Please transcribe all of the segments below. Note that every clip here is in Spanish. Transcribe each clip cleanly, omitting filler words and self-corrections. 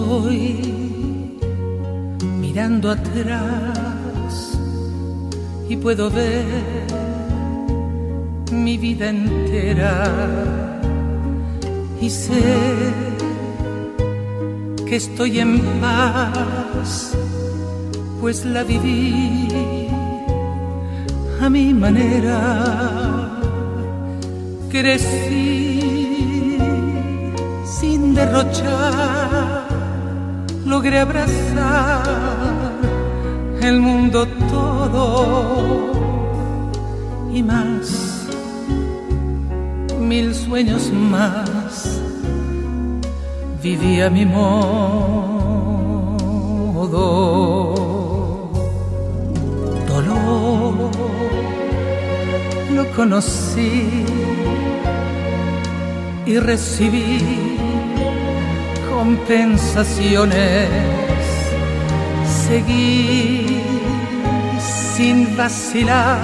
Estoy mirando atrás y puedo ver mi vida entera y sé que estoy en paz, pues la viví a mi manera. Crecí sin derrochar, logré abrazar el mundo todo y más, 1000 sueños más, viví a mi modo. Dolor lo conocí y recibí compensaciones. Seguí sin vacilar,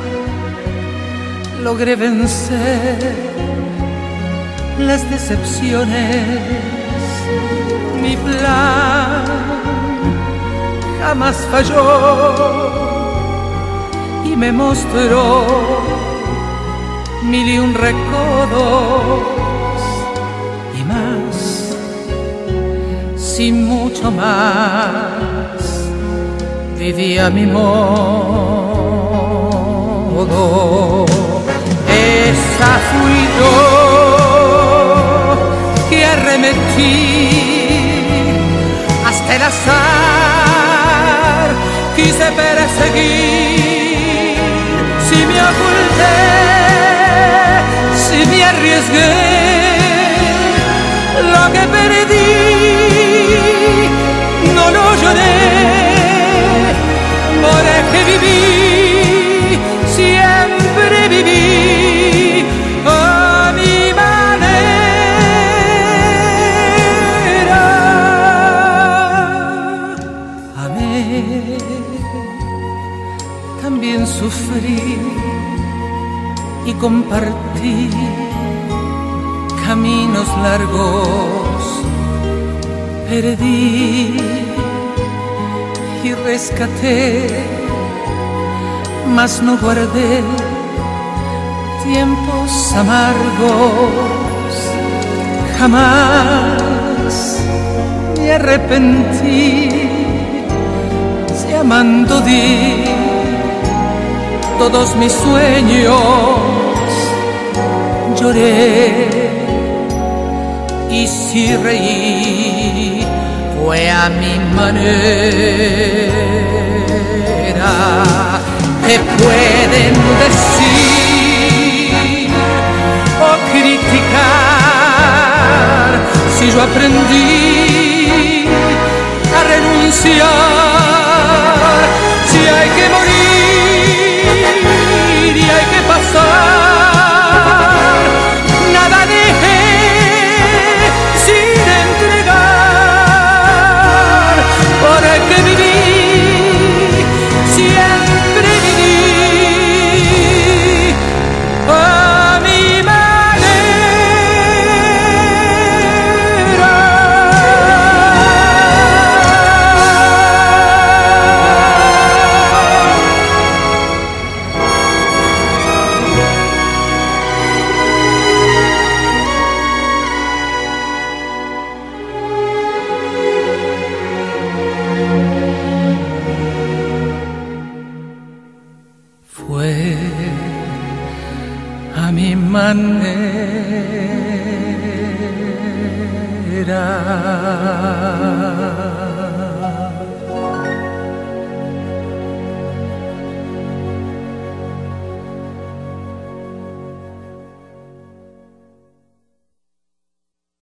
logré vencer las decepciones. Mi plan jamás falló y me mostró 1001 recodos y más, sin mucho más, viví a mi modo. Esa fui yo que arremetí hasta el azar, quise perseguir, si me oculté, si me arriesgué, lo que perdí no lo lloré, porque viví, siempre viví a mi manera. Amé, también sufrí y compartí caminos largos, perdí y rescaté, mas no guardé tiempos amargos. Jamás me arrepentí, si amando di todos mis sueños, lloré y si reí fue a mi manera. ¿Qué pueden decir o criticar si yo aprendí a renunciar? Si hay que morir y hay que pasar, nada dejé sin entregar, porque viví, siempre viví a mi manera. Fue a mi manera.